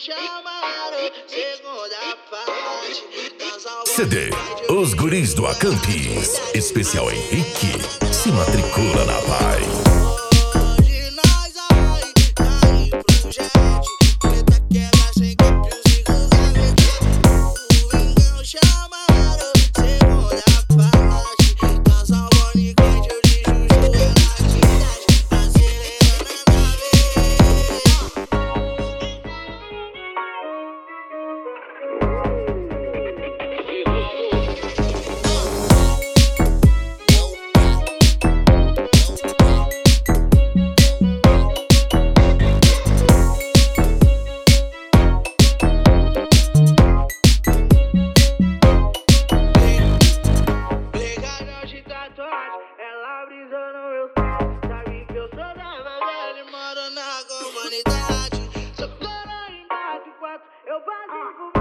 chamaram, segunda parte. CD Os Guris do Acampis. Especial Henrique. Se matricula na paz. Hoje nós vai cair pro jet. Preta quebra sem caprios e o Engão chamaram, segunda parte. Casal Bonicante, eu de Juju, ela de 10, acelerando a ela brisou no meu site, sabe que eu sou da favela e moro na comunidade. Sou coroa em 4, eu faço